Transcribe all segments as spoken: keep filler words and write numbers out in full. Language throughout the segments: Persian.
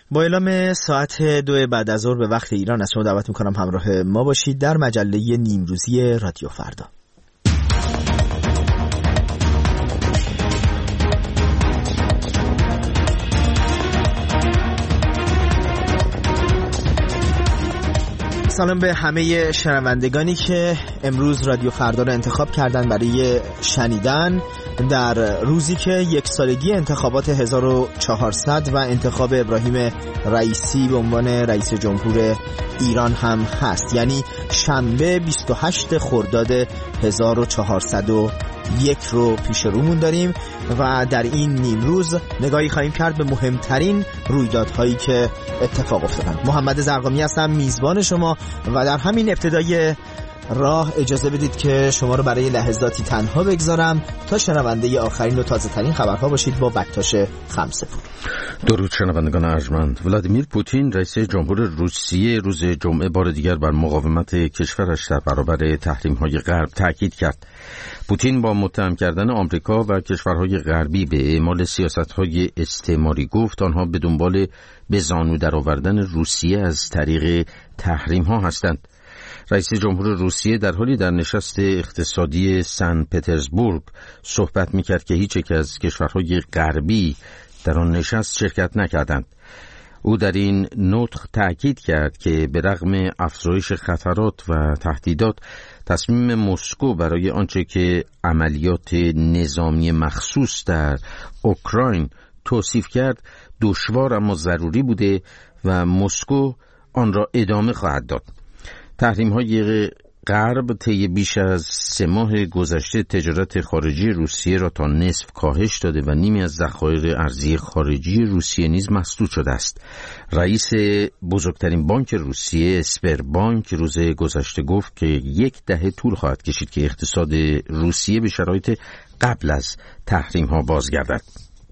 با اعلام ساعت دو بعد از ظهر به وقت ایران از شما دعوت میکنم همراه ما باشید در مجله نیمروزی رادیو فردا. سلام به همه شنوندگانی که امروز رادیو فردا رو انتخاب کردن برای شنیدن در روزی که یک سالگی انتخابات هزار و چهارصد و انتخاب ابراهیم رئیسی به عنوان رئیس جمهور ایران هم هست، یعنی شنبه بیست و هشتم خرداد هزار و چهارصد و یک رو پیش رومون داریم و در این نیم روز نگاهی خواهیم کرد به مهمترین رویدادهایی که اتفاق افتادن. محمد زرقامی هستم، میزبان شما، و در همین ابتدای راه اجازه بدید که شما رو برای لحظاتی تنها بگذارم تا شنونده آخرین و تازه ترین خبرها باشید با بکتاش خمسه‌پور. درود شنوندگان ارجمند. ولادیمیر پوتین رئیس جمهور روسیه روز جمعه بار دیگر بر مقاومت کشورش در برابر تحریم‌های غرب تاکید کرد. پوتین با متهم کردن آمریکا و کشورهای غربی به اعمال سیاست‌های استعماری گفت آنها به دنبال به زانو درآوردن روسیه از طریق تحریم‌ها هستند. رئیس جمهور روسیه در حالی در نشست اقتصادی سن پترزبورگ صحبت می‌کرد که هیچ یک از کشورهای غربی در آن نشست شرکت نکردند. او در این نطق تأکید کرد که به رغم افزایش خطرات و تهدیدات، تصمیم مسکو برای آنچه که عملیات نظامی مخصوص در اوکراین توصیف کرد دشوار اما ضروری بوده و مسکو آن را ادامه خواهد داد. تحریم‌های غرب طی بیش از سه ماه گذشته تجارت خارجی روسیه را تا نصف کاهش داده و نیمی از ذخایر ارزی خارجی روسیه نیز مسدود شده است. رئیس بزرگترین بانک روسیه اسپربانک روز گذشته گفت که یک دهه طول خواهد کشید که اقتصاد روسیه به شرایط قبل از تحریم‌ها بازگردد.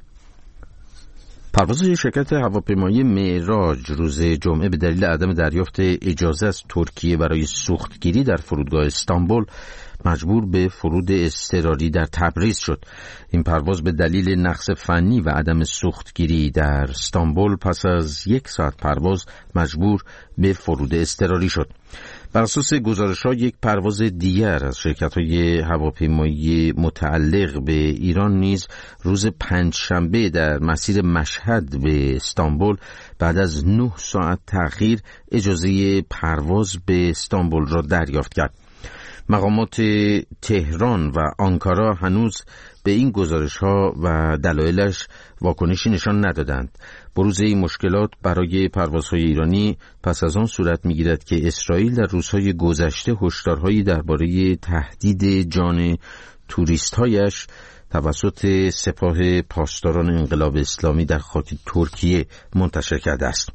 پرواز شرکت هواپیمایی معراج روز جمعه به دلیل عدم دریافت اجازه از ترکیه برای سوختگیری در فرودگاه استانبول مجبور به فرود اضطراری در تبریز شد. این پرواز به دلیل نقص فنی و عدم سوختگیری در استانبول پس از یک ساعت پرواز مجبور به فرود اضطراری شد. بر اساس گزارش‌ها یک پرواز دیگر از شرکت‌های هواپیمایی متعلق به ایران نیز روز پنجشنبه در مسیر مشهد به استانبول بعد از نه ساعت تأخیر اجازه پرواز به استانبول را دریافت کرد. مقامات تهران و آنکارا هنوز به این گزارش‌ها و دلایلش واکنشی نشان ندادند. بروز این مشکلات برای پروازهای ایرانی پس از آن صورت می‌گیرد که اسرائیل در روزهای گذشته هشدارهایی درباره تهدید جان توریست‌هایش توسط سپاه پاسداران انقلاب اسلامی در خاک ترکیه منتشر کرده است.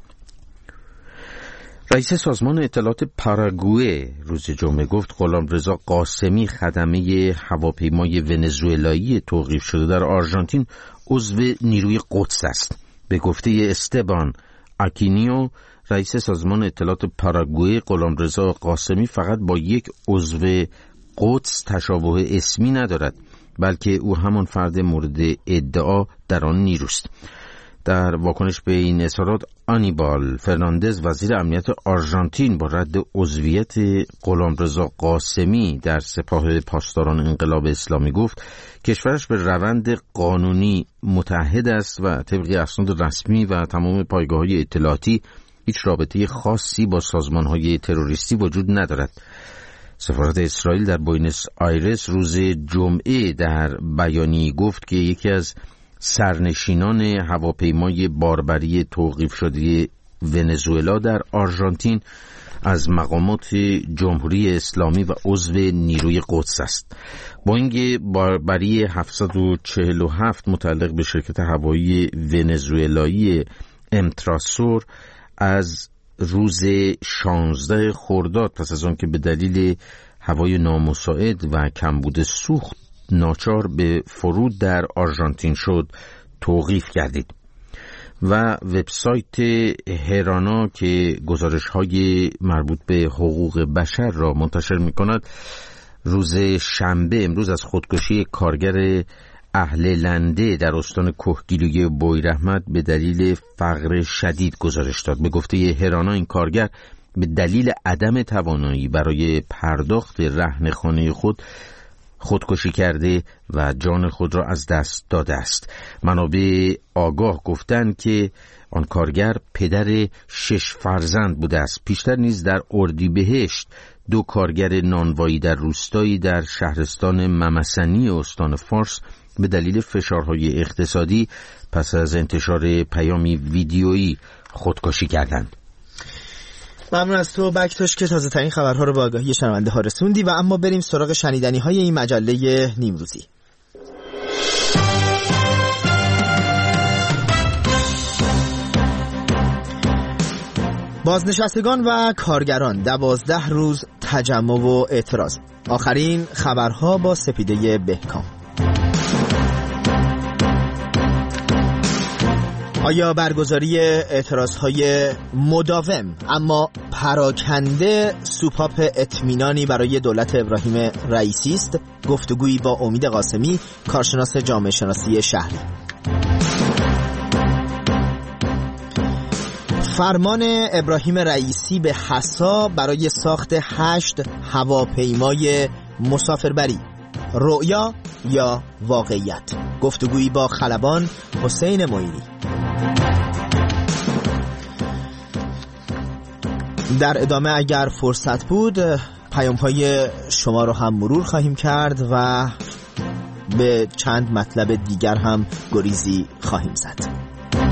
رئیس سازمان اطلاعات پاراگوئه روز جمعه گفت غلامرضا قاسمی خدمه هواپیمای ونزوئلایی توقیف شده در آرژانتین عضو نیروی قدس است. به گفته استبان آکینیو رئیس سازمان اطلاعات پاراگوئه، غلامرضا قاسمی فقط با یک عضو قدس تشابه اسمی ندارد، بلکه او همان فرد مورد ادعا در آن نیروست. در واکنش به این اظهارات آنیبال فرناندز وزیر امنیت آرژانتین با رد عضویت غلامرضا قاسمی در سپاه پاسداران انقلاب اسلامی گفت کشورش به روند قانونی متحد است و طبق اسناد رسمی و تمام پایگاه‌های اطلاعاتی هیچ رابطه خاصی با سازمان‌های تروریستی وجود ندارد. سفارت اسرائیل در بوئنوس آیرس روز جمعه در بیانیه‌ای گفت که یکی از سرنشینان هواپیمای باربری توقیف شده ونزوئلا در آرژانتین از مقامات جمهوری اسلامی و عضو نیروی قدس است. بوئینگ باربری هفتصد و چهل و هفت متعلق به شرکت هوایی ونزوئلایی امتراسور از روز شانزده خرداد پس از آن که به دلیل هوای نامساعد و کمبود سوخت ناچار به فرود در آرژانتین شد توقیف گردید. و وبسایت هرانا که گزارش‌های مربوط به حقوق بشر را منتشر می‌کند روز شنبه امروز از خودکشی کارگر اهل لنده در استان کهگیلویه بویراحمد به دلیل فقر شدید گزارش داد. به گفته هرانا این کارگر به دلیل عدم توانایی برای پرداخت رهن خانه خود خودکشی کرده و جان خود را از دست داده است. منابع آگاه گفتند که آن کارگر پدر شش فرزند بوده است. پیشتر نیز در اردیبهشت دو کارگر نانوایی در روستایی در شهرستان ممسنی استان فارس به دلیل فشارهای اقتصادی پس از انتشار پیامی ویدیویی خودکشی کردند. ممنون از تو بکتاش که تازه ترین خبرها رو به آگاهی شنونده ها رسوندی. و اما بریم سراغ شنیدنی های این مجله نیمروزی. بازنشستگان و کارگران دوازده روز تجمع و اعتراض. آخرین خبرها با سپیده بهکام. آیا برگزاری اعتراضهای مداوم اما پراکنده سوپاپ اطمینانی برای دولت ابراهیم رئیسی است؟ گفتگویی با امید قاسمی، کارشناس جامعه شناسی شهری. فرمان ابراهیم رئیسی به حسا برای ساخت هشت هواپیمای مسافربری، رؤیا یا واقعیت؟ گفتگویی با خلبان، حسین معینی. در ادامه اگر فرصت بود پیام‌های شما رو هم مرور خواهیم کرد و به چند مطلب دیگر هم گریزی خواهیم زد.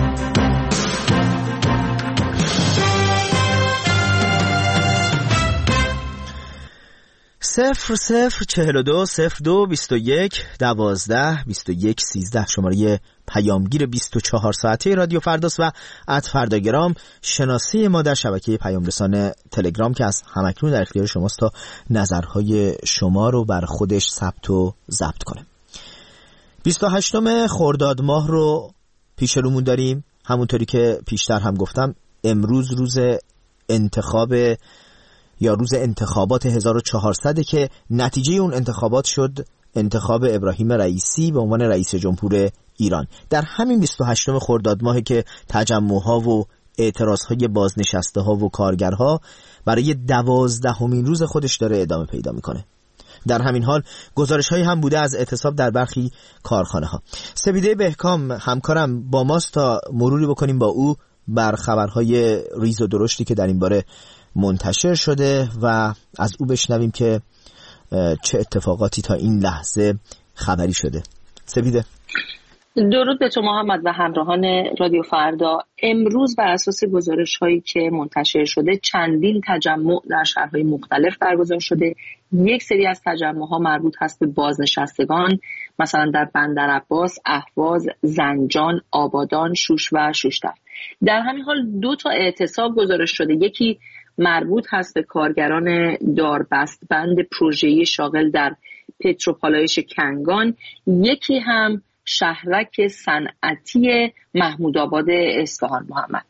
صفر صفر چهل و دو صفر دو بیست و یک دوازده بیست و یک سیزده شماره پیامگیر بیست و چهار ساعته رادیو فرداست و ات فرداگرام شناسی ما در شبکه پیام رسان تلگرام که از همکنون در اختیار شماست تا نظرهای شما رو بر خودش ثبت و ضبط کنه. بیست و هشتم خرداد ماه رو پیش رومون داریم. همونطوری که پیشتر هم گفتم امروز روز انتخاب یا روز انتخابات هزار و چهارصد که نتیجه اون انتخابات شد انتخاب ابراهیم رئیسی به عنوان رئیس جمهور ایران. در همین بیست و هشتم خرداد ماه که تجمع‌ها و اعتراض‌های بازنشسته‌ها و کارگرها برای دوازدهمین روز خودش داره ادامه پیدا میکنه. در همین حال گزارش‌هایی هم بوده از اعتصاب در برخی کارخانه‌ها. سپیده بهکام همکارم با ماست تا مروری بکنیم با او بر خبرهای ریز و درشتی که در این باره منتشر شده و از او بشنویم که چه اتفاقاتی تا این لحظه خبری شده. سپیده. درود به تو محمد و همراهان رادیو فردا. امروز بر اساس گزارش هایی که منتشر شده چندین تجمع در شهرهای مختلف برگزار شده. یک سری از تجمع ها مربوط هست به بازنشستگان، مثلا در بندرعباس، اهواز، زنجان، آبادان، شوش و شوشتر. در همین حال دو تا اعتصاب گزارش شده. یکی مربوط هست به کارگران داربست بند پروژه‌ای شاغل در پتروپالایش کنگان، یکی هم شهرک صنعتی محمود آباد اصفهان. محمد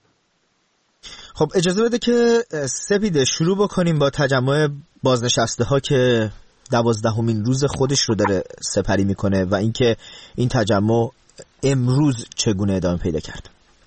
خب اجازه بده که سپیده شروع بکنیم با تجمع بازنشسته ها که دوازدهمین روز خودش رو داره سپری میکنه و اینکه این تجمع امروز چگونه ادامه پیدا کرد.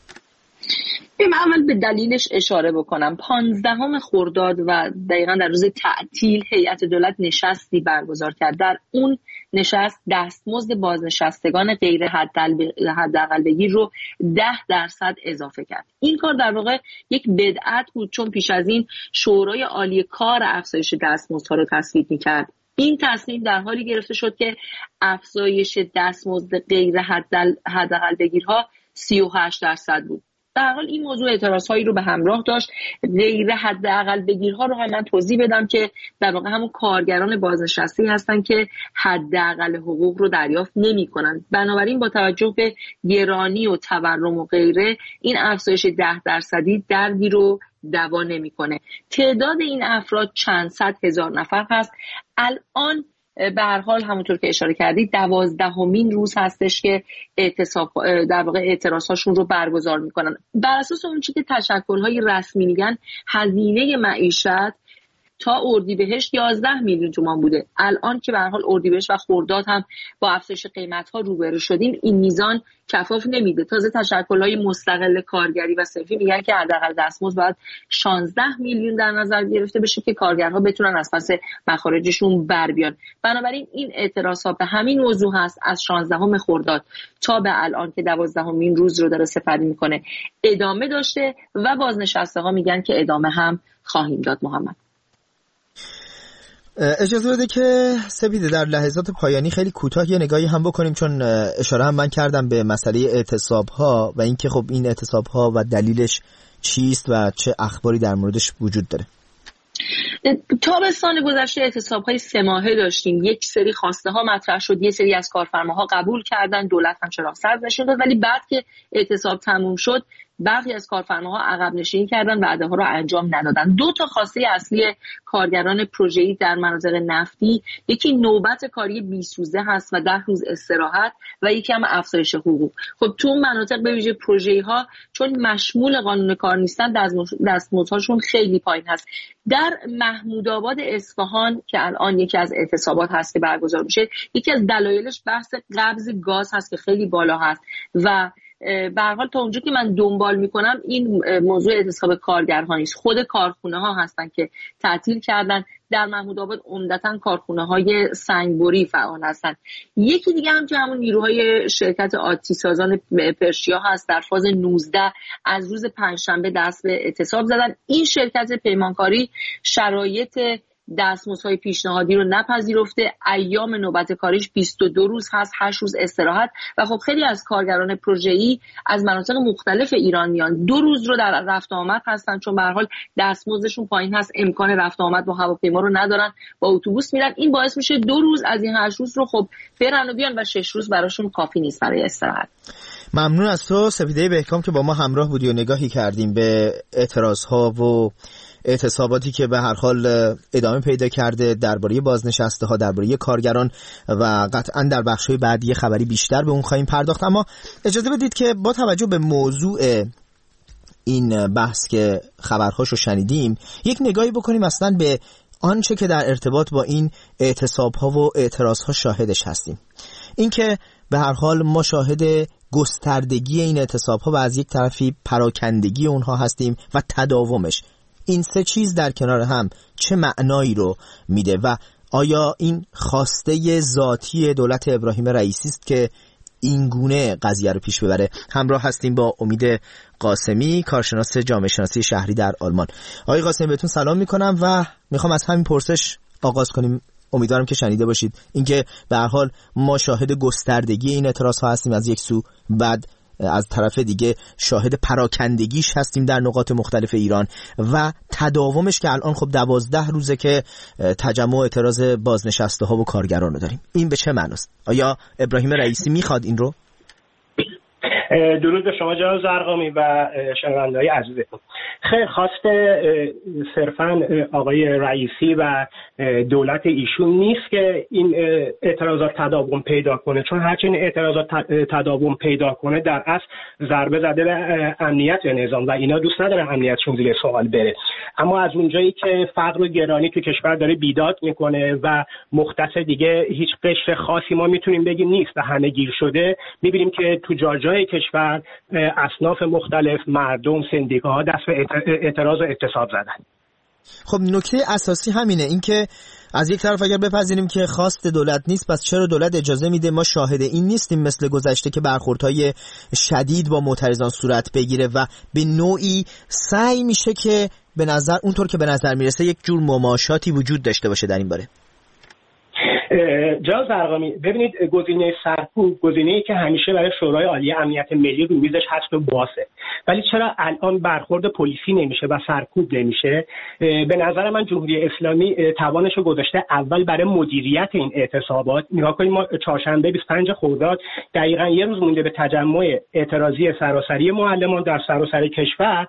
بیم اول به دلیلش اشاره بکنم. پانزدهم خرداد و دقیقا در روز تعطیل هیئت دولت نشستی برگزار کرد. در اون نشست دستمزد بازنشستگان غیر حداقل بگیر رو ده درصد اضافه کرد. این کار در واقع یک بدعت بود، چون پیش از این شورای عالی کار افزایش دستمزدها رو تصویب می‌کرد. این تصمیم در حالی گرفته شد که افزایش دستمزد غیر حداقل بگیرها سی و هشت درصد بود. در حال این موضوع اعتراضهایی رو به همراه داشت. غیر حداقل بگیرها رو هم من توضیح بدم که در واقع همون کارگران بازنشسته هستن که حداقل حقوق رو دریافت نمی‌کنن. بنابراین با توجه به گرانی و تورم و غیره این افزایش ده درصدی دردی رو دوا نمی‌کنه. تعداد این افراد چند صد هزار نفر هست. الان به هر حال همونطور که اشاره کردید دوازدهمین روز هستش که اعتصاب در واقع اعتراضهاشون رو برگزار میکنن. بر اساس اون چیزی که تشکل‌های رسمی میگن هزینه معیشت تا اردیبهشت یازده میلیون تومان بوده. الان که به هر حال اردیبهشت و خرداد هم با افزایش قیمت‌ها روبرو شدیم، این میزان کفاف نمیده. تازه تشکل‌های مستقل کارگری و صنفی میگن که حداقل دستمزد باید شانزده میلیون در نظر گرفته بشه که کارگرها بتونن از پس مخارجشون بر بیان. بنابراین این اعتراض‌ها به همین موضوع هست از شانزدهم خرداد تا به الان که دوازدهمین روز رو داره سپری میکنه ادامه داشته و بازنشسته‌ها میگن که ادامه هم خواهیم داد. محمد اجازه بده که سپیده در لحظات پایانی خیلی کوتاه یه نگاهی هم بکنیم، چون اشاره هم من کردم به مسئله اعتصاب‌ها و اینکه خب این اعتصاب‌ها و دلیلش چیست و چه اخباری در موردش وجود داره. تابستان گذشته اعتصاب‌های سه ماهه داشتیم. یک سری خواسته ها مطرح شد، یه سری از کارفرماها قبول کردن، دولت هم چراغ سبز نشون داد، ولی بعد که اعتصاب تموم شد برخی از کارفرماها عقب نشینی کردن، وعده ها رو انجام ندادن. دو تا خواسته اصلی کارگران پروژه‌ای در مناطق نفتی، یکی نوبت کاری بیست روزه هست و ده روز استراحت و یکی هم افزایش حقوق. خب تو مناطق به ویژه پروژه‌ای ها چون مشمول قانون کار نیستن دستمزدهاشون خیلی پایین هست. در محمودآباد اصفهان که الان یکی از اعتصابات هست که برگزار میشه، یکی از دلایلش بحث قبض گاز هست که خیلی بالا هست و به هر حال تا اونجا که من دنبال میکنم این موضوع اعتصاب کارگرها نیست، خود کارخونه ها هستن که تعطیل کردن. در محمودآباد عمدتاً کارخونه های سنگبری فعال هستن. یکی دیگه هم که همون نیروهای شرکت آتی سازان پرشیا هست، در فاز نوزده از روز پنجشنبه دست به اعتصاب زدن. این شرکت پیمانکاری شرایط دستمزدهای پیشنهادی رو نپذیرفته، ایام نوبت کاریش بیست و دو روز هست، هشت روز استراحت و خب خیلی از کارگران پروژه‌ای از مناطق مختلف ایران میان، دو روز رو در رفت آمد هستن، چون به هر حال دستمزدشون پایین هست، امکان رفت آمد با هواپیما رو ندارن، با اتوبوس میرن. این باعث میشه دو روز از این هشت روز رو خب برن و بیان و شش روز براشون کافی نیست برای استراحت. ممنون از تو سپیده بهکام که با ما همراه بودی و نگاهی کردیم به اعتراض‌ها و اعتصاباتی که به هر حال ادامه پیدا کرده درباره بازنشسته ها، درباره کارگران و قطعا در بخش‌های بعدی خبری بیشتر به اون خواهیم پرداخت. اما اجازه بدید که با توجه به موضوع این بحث که خبرهاشو شنیدیم یک نگاهی بکنیم اصلا به آنچه که در ارتباط با این اعتصاب‌ها و اعتراض‌ها شاهدش هستیم. این که به هر حال ما شاهد گستردگی این اعتصاب‌ها و از یک طرفی پراکندگی اونها هستیم و تداومش. این سه چیز در کنار هم چه معنایی رو میده و آیا این خواسته ذاتی دولت ابراهیم رئیسی است که این گونه قضیه رو پیش ببره؟ همراه هستیم با امید قاسمی، کارشناس جامعه شناسی شهری در آلمان. آقای قاسمی بهتون سلام میکنم و میخوام از همین پرسش آغاز کنیم. امیدوارم که شنیده باشید اینکه به هر حال ما شاهد گستردگی این اعتراض ها هستیم از یک سو، بعد از طرف دیگه شاهد پراکندگیش هستیم در نقاط مختلف ایران و تداومش که الان خب دوازده روزه که تجمع اعتراض بازنشسته ها و کارگران رو داریم. این به چه معناست؟ آیا ابراهیم رئیسی میخواد این رو؟ درود به شما جناب زرقامی و شنونده‌های عزیزتون. خیلی خواست صرفاً آقای رئیسی و دولت ایشون نیست که این اعتراضات تداوم پیدا کنه، چون هرچی این اعتراضات تداوم پیدا کنه در اصل ضربه زده به امنیت نظام و اینا دوست ندارن امنیتشون زیر سوال بره. اما از اونجایی که فقر و گرانی تو کشور داره بیداد میکنه و مختص دیگه هیچ قشر خاصی ما میتونیم بگیم نیست و همه گیر شده، میبینیم که تو جای جای کشور اصناف مختلف، مردم، سندیکاها دست به اعتراض و اعتصاب زدن. خب نکته اساسی همینه، اینکه از یک طرف اگر بپذیریم که خواست دولت نیست، پس چرا دولت اجازه میده ما شاهد این نیستیم مثل گذشته که برخوردهای شدید با معترضان صورت بگیره و به نوعی سعی میشه که به نظر اونطور که به نظر میرسه یک جور مماشاتی وجود داشته باشه در این باره؟ جناب زرقامی، ببینید گزینه سرکوب گزینه‌ای که همیشه برای شورای عالی امنیت ملی رو میزش هست و باسه، ولی چرا الان برخورد پلیسی نمیشه و سرکوب نمیشه؟ به نظر من جمهوری اسلامی توانش رو گذاشته اول برای مدیریت این اعتصابات. نگاه کنید ما چهارشنبه بیست و پنج خرداد دقیقاً یه روز مونده به تجمع اعتراضی سراسری معلمان در سراسر کشور،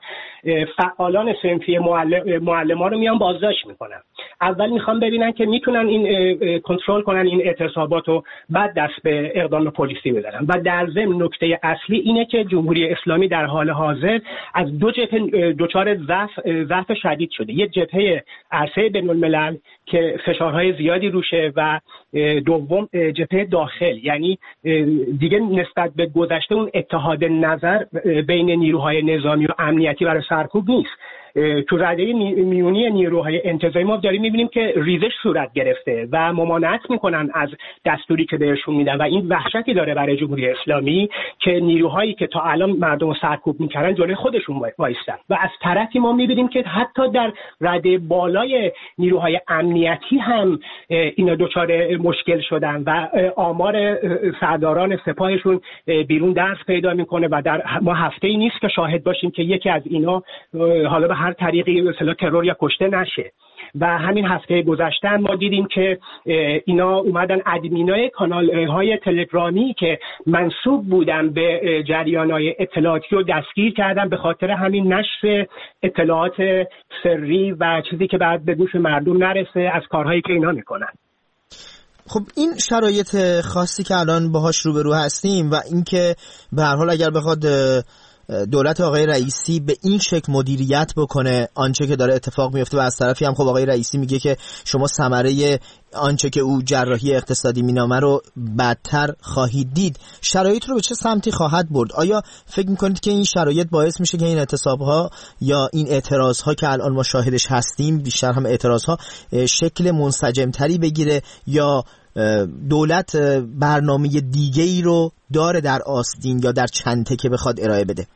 فعالان صنفی معلم معلمان رو میان بازداشت میکنن. اول میخوان ببینن که میتونن این کنترل کنن این اعتصابات رو، بعد دست به اقدام پلیسی بزنن. و در ضمن نکته اصلی اینه که جمهوری اسلامی در حال حاضر از دو جبهه دچار ضعف ضعف شدید شده. یک جبهه عرصه بین الملل که فشارهای زیادی روشه و دوم جبهه داخل، یعنی دیگه نسبت به گذشته اون اتحاد نظر بین نیروهای نظامی و امنیتی برای سرکوب نیست. تو رده میونی نیروهای انتظامی ما داریم میبینیم که ریزش صورت گرفته و ممانعت میکنن از دستوری که بهشون میدن و این وحشتی داره برای جمهوری اسلامی که نیروهایی که تا الان مردم سرکوب میکردن جلوی خودشون وایستن. و از طرفی ما میبینیم که حتی در رده بالای نیروهای امنیتی هم اینا دچار مشکل شدن و آمار سرداران سپاهشون بیرون درس پیدا میکنه و در ما هفته‌ای نیست که شاهد باشیم که یکی از اینا حالا به هر طریقی مثلا ترور یا کشته نشه. و همین هفته گذشته ما دیدیم که اینا اومدن ادمینای کانال‌های تلگرامی که منسوب بودن به جریان‌های اطلاعاتی رو دستگیر کردن به خاطر همین نشر اطلاعات سری و چیزی که بعد به گوش مردم نرسه از کارهایی که اینا میکنن. خب این شرایط خاصی که الان باهاش روبرو هستیم و اینکه به هر حال اگر بخواد دولت آقای رئیسی به این شکل مدیریت بکنه آنچه که داره اتفاق میفته و از طرفی هم خب آقای رئیسی میگه که شما ثمره آنچه که او جراحی اقتصادی مینامه رو بدتر خواهید دید، شرایط رو به چه سمتی خواهد برد؟ آیا فکر میکنید که این شرایط باعث میشه که این اعتصاب‌ها یا این اعتراض‌ها که الان ما شاهدش هستیم، بیشتر هم اعتراض‌ها، شکل منسجم‌تری بگیره یا دولت برنامه دیگه‌ای رو داره در آستین یا در چنته که بخواد ارائه بده؟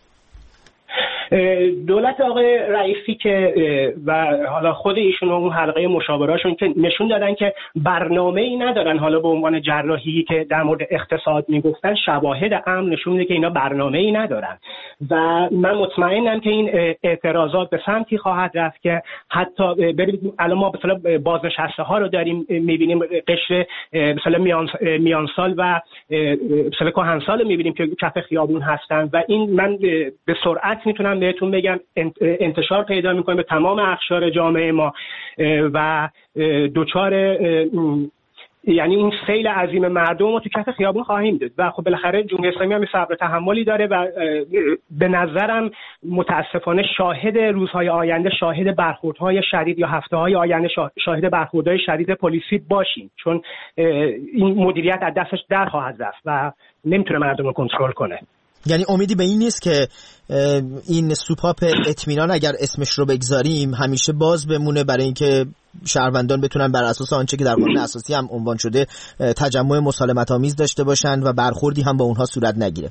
دولت آقای رئیسی که و حالا خود ایشون و اون حلقه مشاوراشون که نشون دادن که برنامه‌ای ندارن، حالا به عنوان جراحی که در مورد اقتصاد میگفتن شواهد امن نشون میده که اینا برنامه‌ای ندارن و من مطمئنم که این اعتراضات به سمتی خواهد رفت که حتی ببینید الان ما مثلا بازنشسته ها رو داریم میبینیم، قشر مثلا میان میانسال و مثلا کهنسال میبینیم که کف خیابون هستن و این من به سرعت میتونم بهتون بگم انتشار پیدا میکنه به تمام اقشار جامعه ما و دوچار یعنی اون سیل عظیم مردم رو تو کف خیابون خواهیم دید و خب بالاخره جمهوری اسلامی هم صبر تحملی داره و به نظرم متاسفانه شاهد روزهای آینده، شاهد برخوردهای شدید یا هفته‌های آینده شاهد برخوردهای شدید پلیسی باشیم، چون این مدیریت از دستش در خواهد رفت و نمیتونه مردم رو کنترل کنه. یعنی امیدی به این نیست که این سوپاپ اطمینان اگر اسمش رو بگذاریم همیشه باز بمونه برای اینکه شهروندان بتونن بر اساس آنچه که در قانون اساسی هم عنوان شده تجمع مسالمت آمیز داشته باشن و برخوردی هم با اونها صورت نگیره؟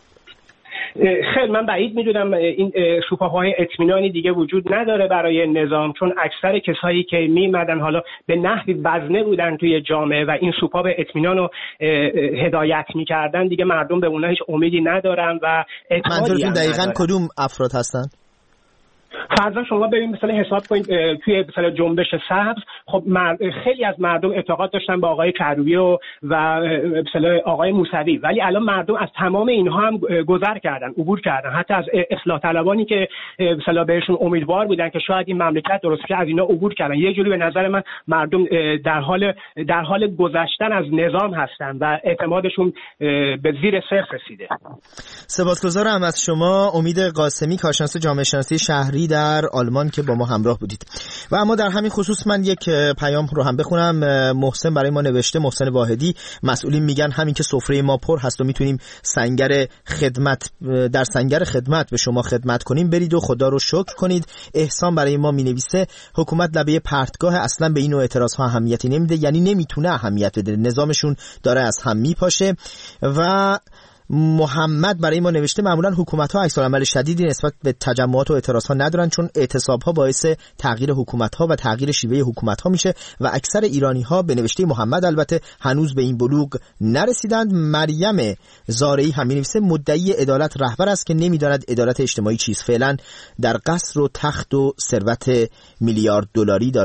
خیلی من بعید میدونم این سوپاپ‌های اطمینانی دیگه وجود نداره برای نظام، چون اکثر کسایی که میمدن حالا به نحوی وزنه بودن توی جامعه و این سوپاپ اطمینان رو هدایت میکردن دیگه مردم به اونها هیچ امیدی ندارن و منظورتون دقیقاً کدوم افراد هستن؟ فرضاً شما بریم مثلا حساب کنید توی مثلا جنبش سبز، خب خیلی از مردم اعتقاد داشتن به آقای کروبی و و مثلا آقای موسوی، ولی الان مردم از تمام اینها هم گذر کردن، عبور کردن، حتی از اصلاح طلبانی که مثلا بهشون امیدوار بودن که شاید این مملکت درست شه از اینا عبور کردن. یه جوری به نظر من مردم در حال در حال گذشتن از نظام هستن و اعتمادشون به زیر صفر رسیده. سپاسگزارم از شما امید قاسمی، کارشناس جامعه شناسی شهری در آلمان که با ما همراه بودید. و اما در همین خصوص من یک پیام رو هم بخونم. محسن برای ما نوشته، محسن واحدی: مسئولین میگن همین که سفره ما پر هست و میتونیم سنگر خدمت در سنگر خدمت به شما خدمت کنیم، برید و خدا رو شکر کنید. احسان برای ما مینویسه حکومت لبه پرتگاه، اصلا به این نوع اعتراض ها اهمیتی نمیده، یعنی نمیتونه اهمیت بده، نظامشون داره از هم میپاشه. و محمد برای ما نوشته معمولا حکومت‌ها عکس‌العمل شدیدی نسبت به تجمعات و اعتراض‌ها ندارن، چون اعتصاب‌ها باعث تغییر حکومت‌ها و تغییر شیوه حکومت‌ها میشه و اکثر ایرانی‌ها به نوشته محمد البته هنوز به این بلوغ نرسیدند. مریم زارعی هم می‌نویسه مدعی عدالت رهبر است که نمی‌داند عدالت اجتماعی چیست، فعلا در قصر و تخت و ثروت میلیارد دلاری داره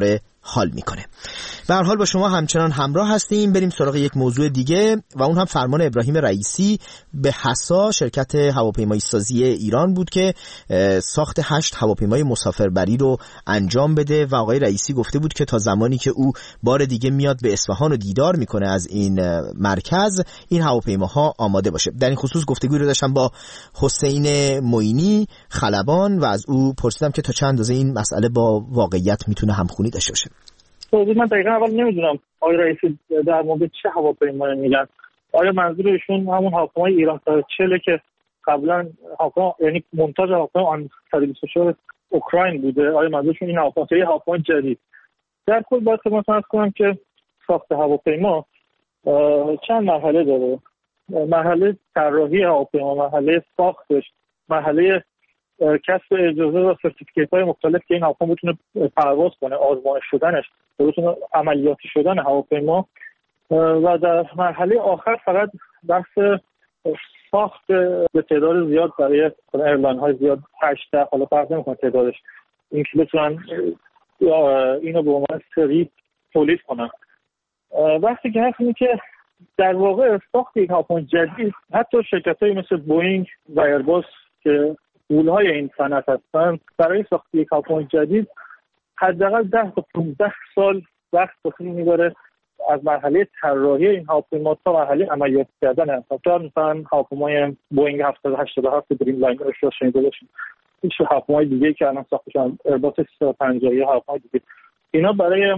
حال میکنه. به هر حال با شما همچنان همراه هستیم. بریم سراغ یک موضوع دیگه و اون هم فرمان ابراهیم رئیسی به حسا شرکت هواپیمایی سازی ایران بود که ساخت هشت هواپیمای مسافربری رو انجام بده و آقای رئیسی گفته بود که تا زمانی که او بار دیگه میاد به اصفهان و دیدار میکنه از این مرکز، این هواپیماها آماده باشه. در این خصوص گفتگوی رو داشتم با حسین معینی خلبان و از او پرسیدم که تا چند اندازه این مسئله با واقعیت میتونه همخوانی داشته باشه. من دقیقاً اول نمیدونم آقای رئیسی در مورد چه هواپیمایی میگن. آیا منظورشون همون هواپیمای ایران صد و چهل که قبلا هواپیما یعنی مونتاژ هواپیما آن صد و بیست و چهار اوکراین بوده؟ آیا منظورشون این هواپیما یه هواپیمای جدید؟ در کل باید خدمتتون عرض کنم که ساخت هواپیما چند مرحله داره. مرحله طراحی هواپیما، مرحله ساختش، مرحله کسب اجازه و سرتیفیکیت‌های مختلف که این هواپیما بتونه پرواز کنه، آزمایش شدنش، بتونه عملیاتی شدن هواپیما، و در مرحله آخر فقط بحث ساخت به تعداد زیاد برای ایرلاین‌های زیاد، هشت تا حالا فرق نمی‌کنه تعدادش، این که بتونن اینو به عنوان سری تولید کنن. وقتی که هست اینه که در واقع ساخت یک هواپیمای جدید، حتی شرکت‌هایی مثل بوئینگ و ایرباس که غول‌های این صنعت هستن، برای ساخت یک هواپیمای جدید حداقل ده تا پانزده سال وقت بخیر می‌بره از مرحله طراحی این هواپیما تا مرحله عملیات کردن. تا مثلا هواپیمای بوئینگ هفتصد و هشتاد و هفت دریم لاینر رو شنیده باشین، این هواپیمای دیگه که الان ساخته شدن، ایرباس سیصد و پنجاه یا هواپیمای دیگه، اینا برای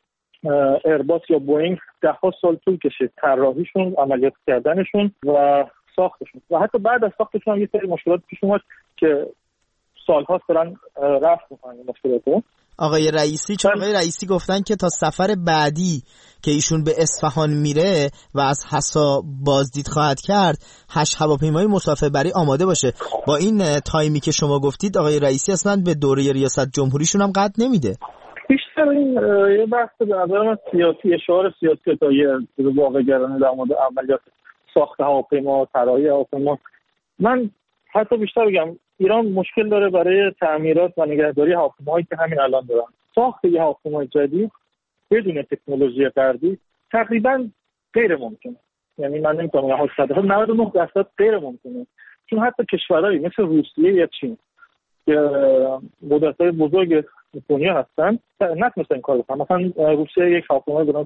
ایرباس یا بوئینگ ده ها سال طول کشید طراحیشون، عملیات کردنشون و ساختشون، و حتی بعد از ساختشون هم یه سری مشکلات پیش اومد که سال‌هاست دارن رفع می‌کنن این مشکلاتو. آقای رئیسی چون آقای رئیسی گفتن که تا سفر بعدی که ایشون به اصفهان میره و از حسا بازدید خواهد کرد، هشت هواپیمای مسافربری آماده باشه. با این تایمی که شما گفتید آقای رئیسی اصلا به دوره ریاست جمهوریشون هم قد نمیده. بیشتر این یه بحث به نظر من سیاسی، اشعار سیاسی تا یه واقع گرانه در مورد عملیات ساخت هواپیما، طراحی هواپیما. من حتی بیشتر بگم ایران مشکل داره برای تعمیرات و نگهداری هواپیماهایی که همین الان دارن. ساخت یه هواپیمای جدید بدون تکنولوژی غربی تقریبا غیر ممکنه. یعنی من نمیتونم بگم صد نود و نه درصد غیر ممکنه، چون حتی کشورهایی مثل روسیه یا چین که قدرت‌های بزرگ دنیا هستن نتونستن این کار بکنن. مثلا روسیه یک هواپیمای به نام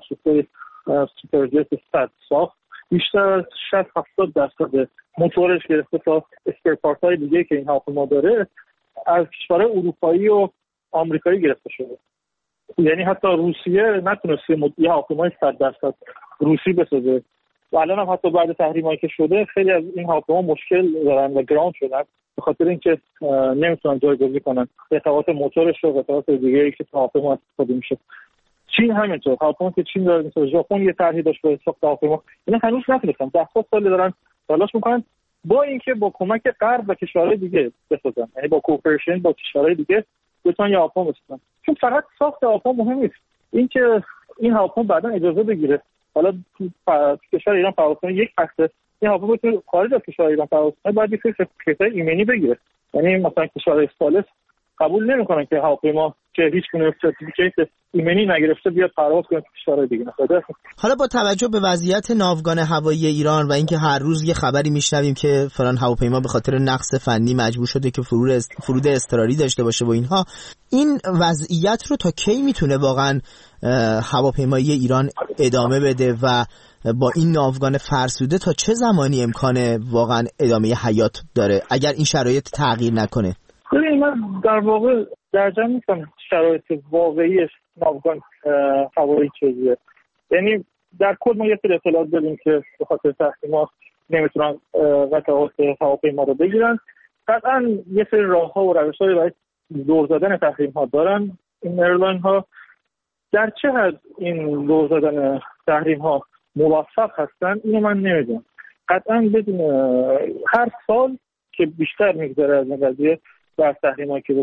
سوپرجت صد ساخت، بیشتر از شصت هفتاد درصد موتورش گرفته تا اسپرپارت‌های دیگه که این هواپیما داره از کشورهای اروپایی و آمریکایی گرفته شده. یعنی حتی روسیه نتونست یه هواپیمای صد درصد روسی بسازه و الان هم حتی بعد تحریمایی که شده خیلی از این هواپیما مشکل دارن و گراند شدن به خاطر اینکه نمیتونن جایگزین کنن قطعات موتورش و قطعات دیگه‌ای که تو هواپیما استفاده میشه. چین همینطور، هواپیما که چین داره، مثلا ژاپن یه طرحی داشت برای ساخت هواپیما، اینا هنوز نتونستن، ده سال دارن تلاش میکنن با اینکه با کمک غرب و کشورهای دیگه بسازن، یعنی با کوپریشن با کشورهای دیگه بتونن یه هواپیما بسازن. چون فقط ساخت هواپیما مهم نیست، اینکه این هواپیما بعدا اجازه بگیره، حالا تو کشور ایران پرواز کنه یک هفته این هواپیما بتونه خارج از کشور ایران پرواز کنه، باید یه سری سرتیفیکیت ایمنی بگیره. یعنی مثلا کشورهای ثالث قبول نمیکنن که هواپیما که هیچ گونه سرتیفیکیت ایمنی نگرفته بیاد پرواز کنه تو کشورهای دیگه. حالا با توجه به وضعیت ناوگان هوایی ایران و اینکه هر روز یه خبری میشنویم که فلان هواپیما به خاطر نقص فنی مجبور شده که فرود اضطراری داشته باشه و اینها، این وضعیت رو تا کی میتونه واقعا هواپیمایی ایران ادامه بده و با این ناوگان فرسوده تا چه زمانی امکان واقعا ادامه حیات داره اگر این شرایط تغییر نکنه؟ ببین من در واقع در جمع میکنم شرایط واقعی ناوگان هوایی چیزیه. یعنی در کل ما یه سری اطلاعات داریم که به خاطر تحریمات نمیتونن قطعات هواپیما رو بگیرن. قطعا یه سری راهها و روش‌های برای دور زدن تحریم ها دارن این ایرلاین ها. در چه حد این دور زدن تحریم ها موفق هستن اینو من نمیدونم. قطعا بدون هر سال که بیشتر میگذره از این قضیه در تحریمایی که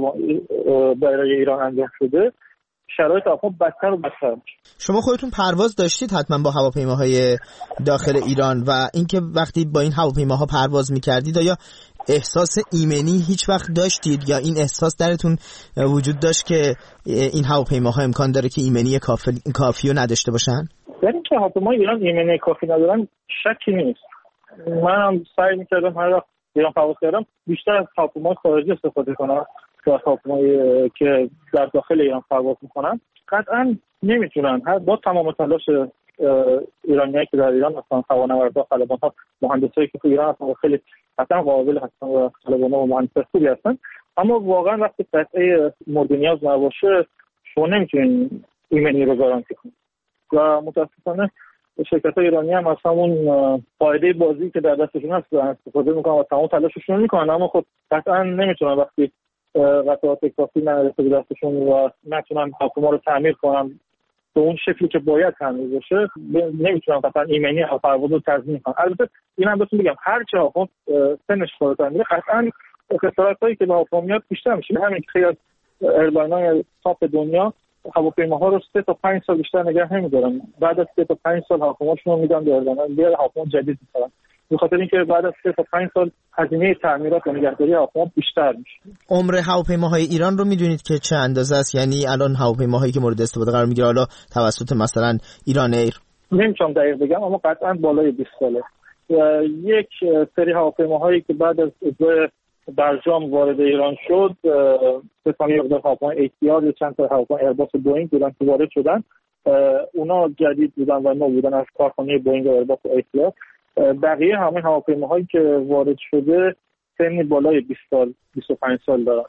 برای ایران انجام شده شرایط هواپیما بدتر و بدتر میشه. شما خودتون پرواز داشتید حتما با هواپیماهای داخل ایران و اینکه وقتی با این هواپیماها پرواز میکردید آیا احساس ایمنی هیچ وقت داشتید یا این احساس درتون وجود داشت که این هواپیماها امکان داره که ایمنی کافی کافی رو نداشته باشن؟ در اینکه هواپیمای ایران ایمنی کافی ندارن شکی نیست. من هم سعی می‌کردم هر وقت ایران پرواز کردم بیشتر از هواپیمای خارجی استفاده کنم تا هواپیمایی که در داخل ایران پرواز می‌کنن. قطعاً نمیتونن هر با تمام تلاش ایرانیایی که در ایران هستن، توانمندان، خلبان‌ها، مهندسایی که تو ایران هستن خیلی قطعاً قابل هستن و خلبان‌ها و مهندسای خوبی هستن، اما واقعاً وقتی قطعه مورد نیاز نباشه شما نمیتونین ایمنی رو گارانتی کنید و متأسفانه شرکت‌های ایرانی هم از همون قاعده بازی که در دستشون هست استفاده میکنن و تمام تلاششون میکنن، اما خب قطعاً نمیتونن وقتی قطعات کافی نرسه به دستشون و نتونن هواپیما رو تعمیر کنن به اون شکلی که باید تعمیر بشه، نمیتونن قطعاً ایمنی پرواز رو تضمین کنن. البته اینم بهتون بگم هر چه هواپیما سنش بالاتر میره قطعاً خسارتایی که به هواپیما میاد بیشتر میشه. همین که خیلی از ایرلاین‌های تاپ دنیا هواپیماها رو سه تا پنج سال بیشتر نگه نمی‌دارن. بعد از سه تا پنج سال هواپیماشون رو میدن به ایرلاین‌ها، دیگه هواپیما جدید می‌سازن. به خاطر اینکه بعد از سه تا پنج سال هزینه تعمیرات و نگهداری هواپیما بیشتر میشه. عمر هواپیماهای ایران رو میدونید که چه اندازه است؟ یعنی الان هواپیماهایی که مورد استفاده قرار میگیره حالا توسط مثلا ایران ایر، نمی‌تونم دقیق بگم اما قطعاً بالای بیست ساله. یک سری هواپیماهایی که بعد از اجرای برجام وارد ایران شد، به ثانیه مقدار هواپیمای ایتیار یا چند تا هواپیمای ایرباس بوئینگ بودن که وارد شدن، اونا جدید بودن و نو بودن از کارخانه بوئینگ و ایرباس و ایتیار. بقیه همه هواپیماهایی که وارد شده سنی بالای بیست سال بیست و پنج سال دارن.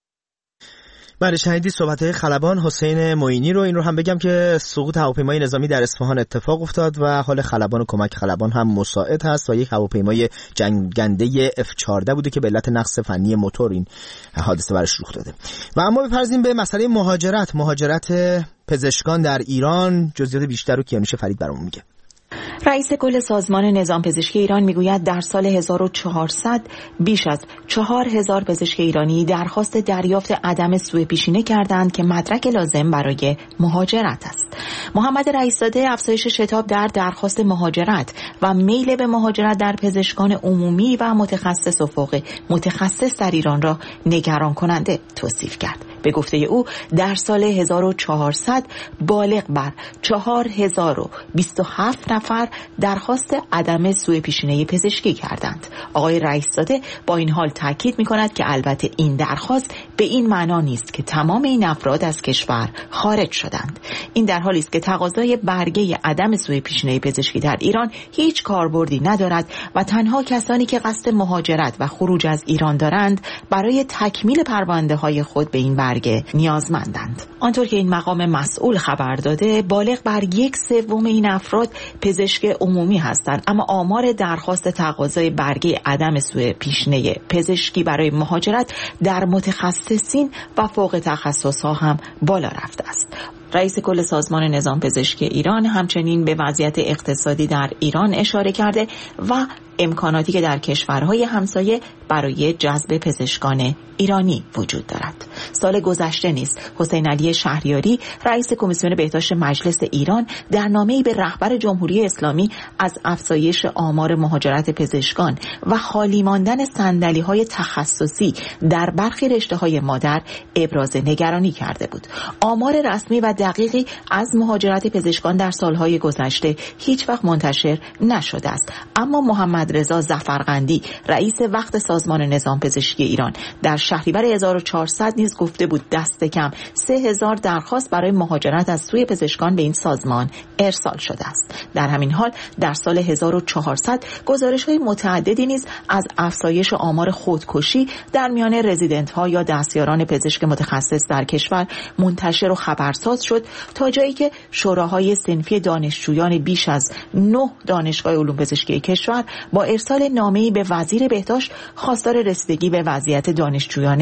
بله، شنیدید صحبت‌های خلبان حسین معینی رو. این رو هم بگم که سقوط هواپیمای نظامی در اصفهان اتفاق افتاد و حال خلبان و کمک خلبان هم مساعد هست و یک هواپیمای جنگنده اف چهارده بوده که به علت نقص فنی موتور این حادثه برش رخ داده. و اما بپرسیم به مسئله مهاجرت مهاجرت پزشکان در ایران. جزئیات بیشتر رو کیانوش فرید برامون میگه. رئیس کل سازمان نظام پزشکی ایران میگوید در سال هزار و چهارصد بیش از چهار هزار پزشک ایرانی درخواست دریافت عدم سوء پیشینه کردند که مدرک لازم برای مهاجرت است. محمد رئیس‌زاده افزایش شتاب در درخواست مهاجرت و میل به مهاجرت در پزشکان عمومی و متخصص و فوق متخصص در ایران را نگران کننده توصیف کرد. به گفته او در سال هزار و چهارصد بالغ بر چهار هزار و بیست و هفت نفر درخواست عدم سوء پیشینه پزشکی کردند. آقای رئیس‌زاده با این حال تاکید می‌کند که البته این درخواست به این معنا نیست که تمام این افراد از کشور خارج شدند. این در حالی است که تقاضای برگه عدم سوء پیشینه پزشکی در ایران هیچ کاربردی ندارد و تنها کسانی که قصد مهاجرت و خروج از ایران دارند برای تکمیل پرونده‌های خود به این برگه نیازمندند. آنطور که این مقام مسئول خبر داده، بالغ بر یک سوم این افراد پزشک عمومی هستند، اما آمار درخواست تقاضای برگه عدم سوء پیشینه پزشکی برای مهاجرت در متخصصین و فوق تخصص‌ها هم بالا رفته است. رئیس کل سازمان نظام پزشکی ایران همچنین به وضعیت اقتصادی در ایران اشاره کرده و امکاناتی که در کشورهای همسایه برای جذب پزشکان ایرانی وجود دارد. سال گذشته نیز حسین علی شهریاری رئیس کمیسیون بهداشت مجلس ایران در نامه‌ای به رهبر جمهوری اسلامی از افزایش آمار مهاجرت پزشکان و خالی ماندن صندلی‌های تخصصی در برخی رشته‌های مادر ابراز نگرانی کرده بود. آمار رسمی و دقیقی از مهاجرت پزشکان در سالهای گذشته هیچ وقت منتشر نشده است، اما محمد رضا ظفرقندی رئیس وقت سازمان نظام پزشکی ایران در شهریور هزار و چهارصد نیز گفته بود دست کم سه هزار درخواست برای مهاجرت از سوی پزشکان به این سازمان ارسال شده است. در همین حال در سال هزار و چهارصد گزارش‌های متعددی نیز از افزایش آمار خودکشی در میان رزیدنت‌ها یا دستیاران پزشک متخصص در کشور منتشر و خبرساز شد، تا جایی که شوراهای صنفی دانشجویان بیش از نه دانشگاه علوم پزشکی کشور با ارسال نامه‌ای به وزیر بهداشت خواستار رسیدگی به وضعیت دانشجویان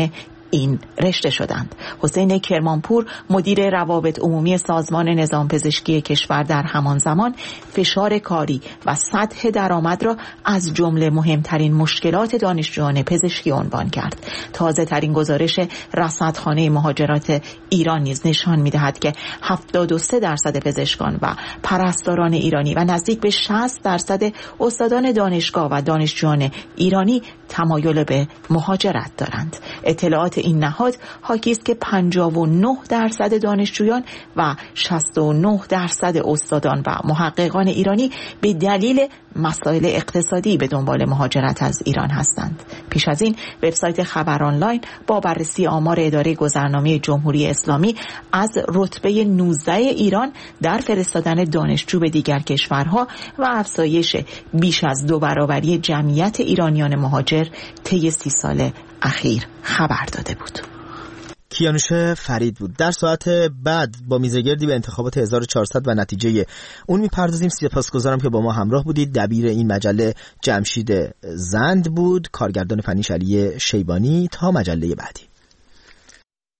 این رشته شدند. حسین کرمانپور مدیر روابط عمومی سازمان نظام پزشکی کشور در همان زمان فشار کاری و سطح درآمد را از جمله مهمترین مشکلات دانشجویان پزشکی عنوان کرد. تازه ترین گزارش رصدخانه مهاجرت ایران نیز نشان می‌دهد که هفتاد و سه درصد پزشکان و پرستاران ایرانی و نزدیک به شصت درصد استادان دانشگاه و دانشجویان ایرانی تمایل به مهاجرت دارند. اطلاعات این نهاد حاکی است که پنجاه و نه درصد دانشجویان و شصت و نه درصد استادان و محققان ایرانی به دلیل مسائل اقتصادی به دنبال مهاجرت از ایران هستند. پیش از این وبسایت خبر آنلاین با بررسی آمار اداره گذرنامه جمهوری اسلامی از رتبه نوزده ایران در فرستادن دانشجو به دیگر کشورها و افزایش بیش از دو برابری جمعیت ایرانیان مهاجر طی سی سال اخیر خبر داده بود. کیانوش فرید بود. در ساعت بعد با میزگردی به انتخابات هزار و چهارصد و نتیجه اون میپردازیم. سپاسگزارم که با ما همراه بودید. دبیر این مجله جمشید زند بود، کارگردان فنیش علی شیبانی. تا مجله بعدی.